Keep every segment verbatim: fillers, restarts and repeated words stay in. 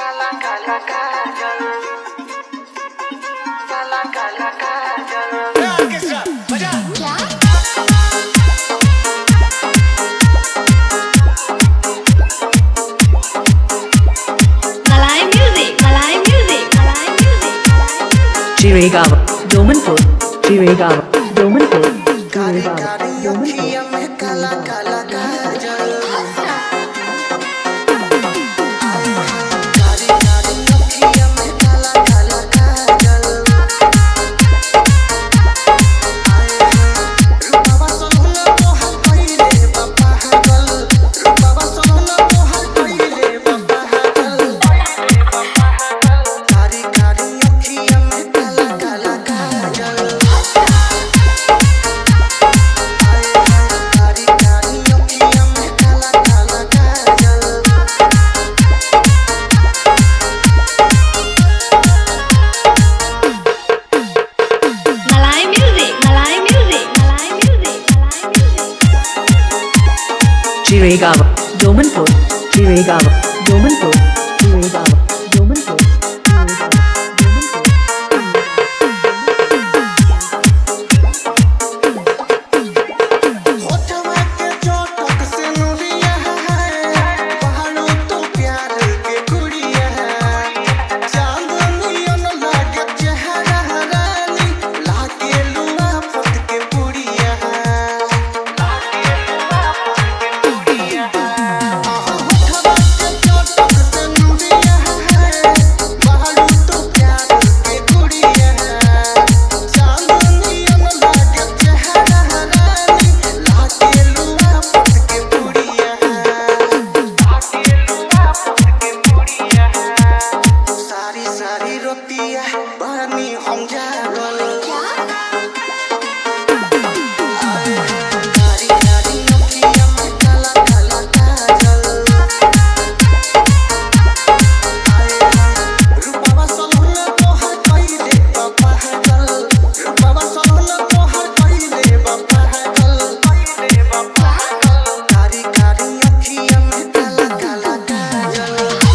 काला काला काजल काला काला काजल Malay music, Malay music, Malay music. Jiregaon, Domanpur, Jiregaon, Domanpur, कारी Jiregaon, कारी Domanpur. अखियां में काला काला काजल कारी कारी अखियां में काला काला काजल रूपवा सोहना तोहर पहिले बाबा हगल रूपवा सोहना तोहर पहिले बाबा हगल कारी कारी अखियां में काला काला काजल कारी कारी अखियां में काला काला काजल Malay music, Malay music, Malay music, Malay music. Jiregaon, Domanpur, Jiregaon, Domanpur, Jiregaon, Domanpur, Jiregaon, Domanpur. होठवा के चोटक से नुरिया है पहाड़ों तो प्यार के गुड़िया है चांदनियन लागे चेहरा रानी लागे लुआ फट के पुड़िया है लागे लुआ फट के पुड़िया है होठवा के चोटक से नुरिया है पहाड़ों तो प्यार के गुड़िया है चांदनियन लागे चेहरा रानी लागे लुआ फट के पुड़िया है लागे लुआ फट के पुड़िया है सारी सारी रोतिया बानी हम जागल कारी कारी अखियां में काला काला काजल रूपवा सोहना तोहर पहिले बाबा हगल रूपवा सोहना तोहर पहिले बाबा हगल पहिले बाबा हगल कारी कारी अखियां में काला काला काजल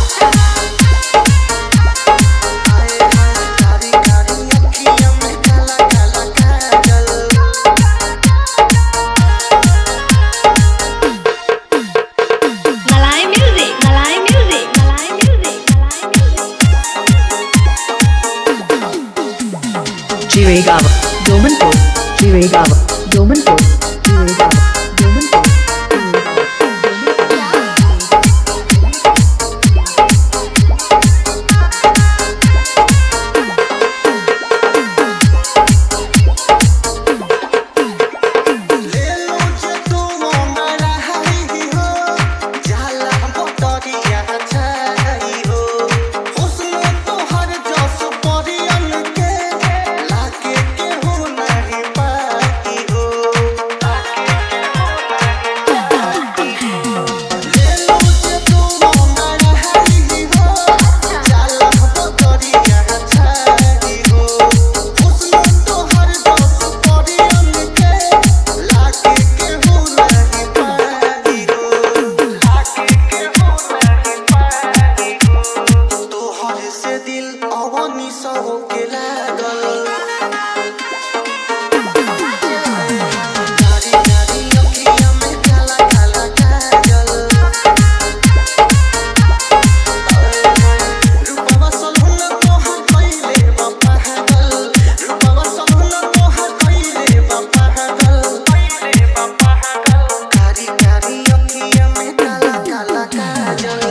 कारी कारी अखियां में काला काला काजल Malay music, Malay music, Malay music, Malay music. Jiregaon, Domanpur, Jiregaon, Domanpur, Jiregaon, Domanpur, Jiregaon, Domanpur. ले लो जे तू मोरा हरी हो जाला मोटरिया छाई हो हुस्न तोहर जस परियन के लागे के हो नहीं पाई हो लागे के हो नहीं पाई हो ले लो जे तू मोरा हरी हो जाला मोटरिया छाई हो हुस्न तोहर जस परियन के लागे के हो नहीं पाई हो लागे के हो नहीं पाई हो तोहर से दिल अवनी सो के लागल कारी कारी अखियां में काला काला काजल रूपवा सोहना तोहर पहिले बाबा हगल रूपवा सोहना तोहर पहिले बाबा हगल पहिले बाबा हगल कारी कारी अखियां में काला काला काजल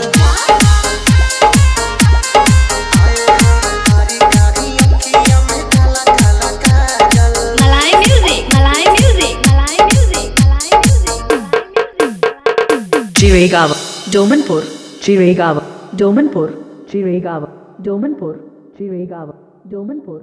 कारी कारी अखियां में काला काला काजल Malay music, Malay music, Malay music, Malay music, Malay music. Jiregaon, Domanpur, Jiregaon, Domanpur, Jiregaon, Domanpur, Jiregaon, Domanpur.